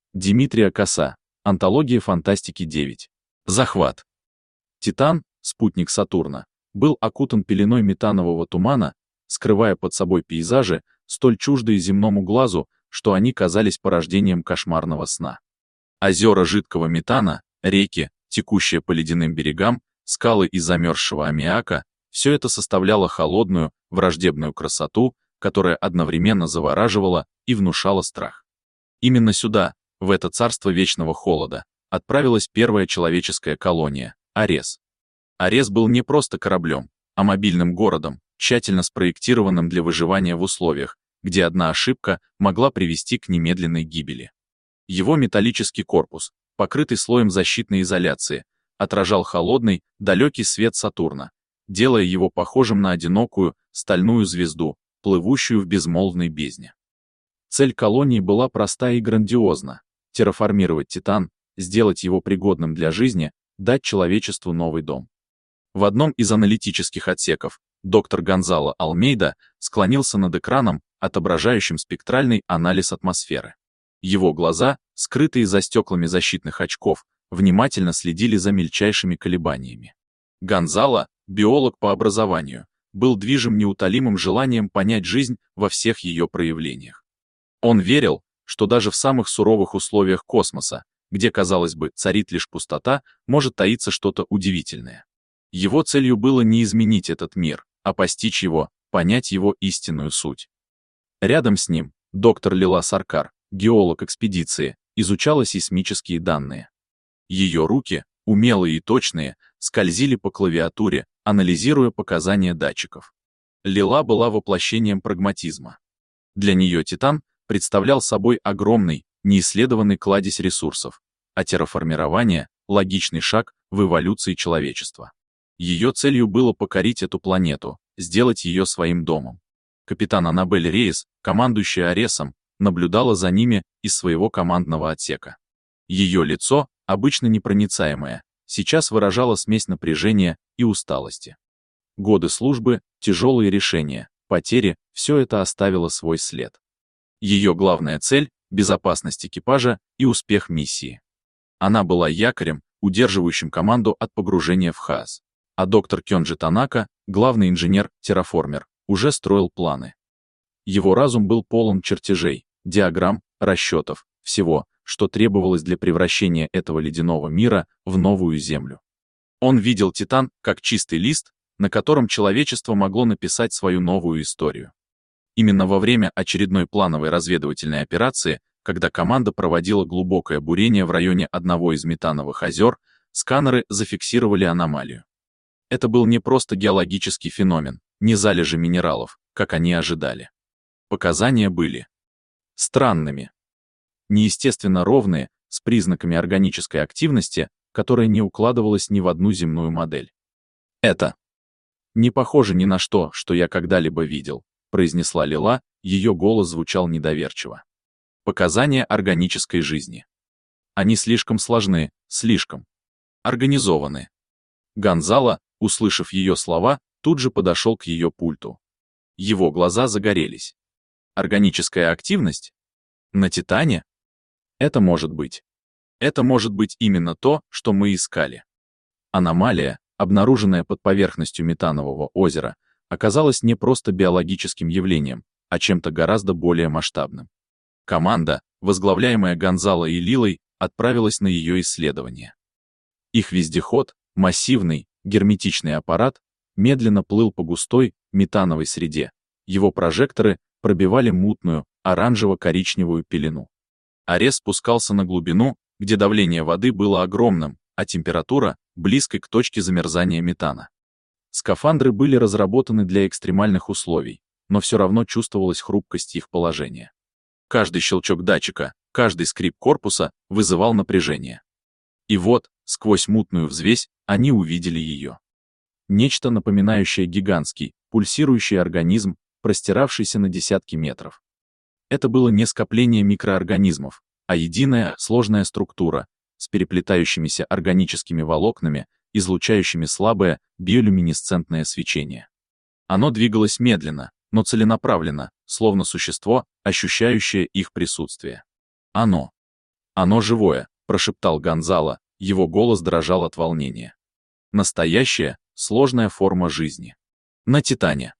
Дмитрия Коса. Антология фантастики 9. Захват. Титан, спутник Сатурна, был окутан пеленой метанового тумана, скрывая под собой пейзажи, столь чуждые земному глазу, что они казались порождением кошмарного сна. Озера жидкого метана, реки, текущие по ледяным берегам, скалы из замерзшего аммиака — все это составляло холодную, враждебную красоту, которая одновременно завораживала и внушала страх. Именно сюда, в это царство вечного холода, отправилась первая человеческая колония — Арес. Арес был не просто кораблем, а мобильным городом, тщательно спроектированным для выживания в условиях, где одна ошибка могла привести к немедленной гибели. Его металлический корпус, покрытый слоем защитной изоляции, отражал холодный, далекий свет Сатурна, делая его похожим на одинокую, стальную звезду, плывущую в безмолвной бездне. Цель колонии была проста и грандиозна — терраформировать Титан, сделать его пригодным для жизни, дать человечеству новый дом. В одном из аналитических отсеков доктор Гонзало Алмейда склонился над экраном, отображающим спектральный анализ атмосферы. Его глаза, скрытые за стеклами защитных очков, внимательно следили за мельчайшими колебаниями. Гонзало, биолог по образованию, был движим неутолимым желанием понять жизнь во всех ее проявлениях. Он верил, что даже в самых суровых условиях космоса, где, казалось бы, царит лишь пустота, может таиться что-то удивительное. Его целью было не изменить этот мир, а постичь его, понять его истинную суть. Рядом с ним доктор Лила Саркар, геолог экспедиции, изучала сейсмические данные. Ее руки, умелые и точные, скользили по клавиатуре, анализируя показания датчиков. Лила была воплощением прагматизма. Для нее Титан представлял собой огромный, неисследованный кладезь ресурсов, а терраформирование — логичный шаг в эволюции человечества. Ее целью было покорить эту планету, сделать ее своим домом. Капитан Аннабель Рейс, командующая Аресом, наблюдала за ними из своего командного отсека. Ее лицо, обычно непроницаемое, сейчас выражало смесь напряжения и усталости. Годы службы, тяжелые решения, потери — все это оставило свой след. Ее главная цель — безопасность экипажа и успех миссии. Она была якорем, удерживающим команду от погружения в хаос. А доктор Кёнджи Танака, главный инженер-терраформер, уже строил планы. Его разум был полон чертежей, диаграмм, расчетов, всего, что требовалось для превращения этого ледяного мира в новую Землю. Он видел Титан как чистый лист, на котором человечество могло написать свою новую историю. Именно во время очередной плановой разведывательной операции, когда команда проводила глубокое бурение в районе одного из метановых озер, сканеры зафиксировали аномалию. Это был не просто геологический феномен, не залежи минералов, как они ожидали. Показания были странными, неестественно ровные, с признаками органической активности, которая не укладывалась ни в одну земную модель. «Это не похоже ни на что, что я когда-либо видел», произнесла Лила, ее голос звучал недоверчиво. «Показания органической жизни. Они слишком сложны, слишком организованы». Гонзало, услышав ее слова, тут же подошел к ее пульту. Его глаза загорелись. Органическая активность? На Титане? Это может быть. Это может быть именно то, что мы искали. Аномалия, обнаруженная под поверхностью метанового озера, оказалась не просто биологическим явлением, а чем-то гораздо более масштабным. Команда, возглавляемая Гонзало и Лилой, отправилась на ее исследование. Их вездеход, массивный, герметичный аппарат, медленно плыл по густой, метановой среде. Его прожекторы пробивали мутную, оранжево-коричневую пелену. Арес спускался на глубину, где давление воды было огромным, а температура — близкой к точке замерзания метана. Скафандры были разработаны для экстремальных условий, но все равно чувствовалась хрупкость их положения. Каждый щелчок датчика, каждый скрип корпуса вызывал напряжение. И вот, сквозь мутную взвесь, они увидели ее. Нечто напоминающее гигантский, пульсирующий организм, простиравшийся на десятки метров. Это было не скопление микроорганизмов, а единая, сложная структура, с переплетающимися органическими волокнами, излучающими слабое, биолюминесцентное свечение. Оно двигалось медленно, но целенаправленно, словно существо, ощущающее их присутствие. Оно Оно живое, прошептал Гонзало, его голос дрожал от волнения. Настоящая, сложная форма жизни. На Титане.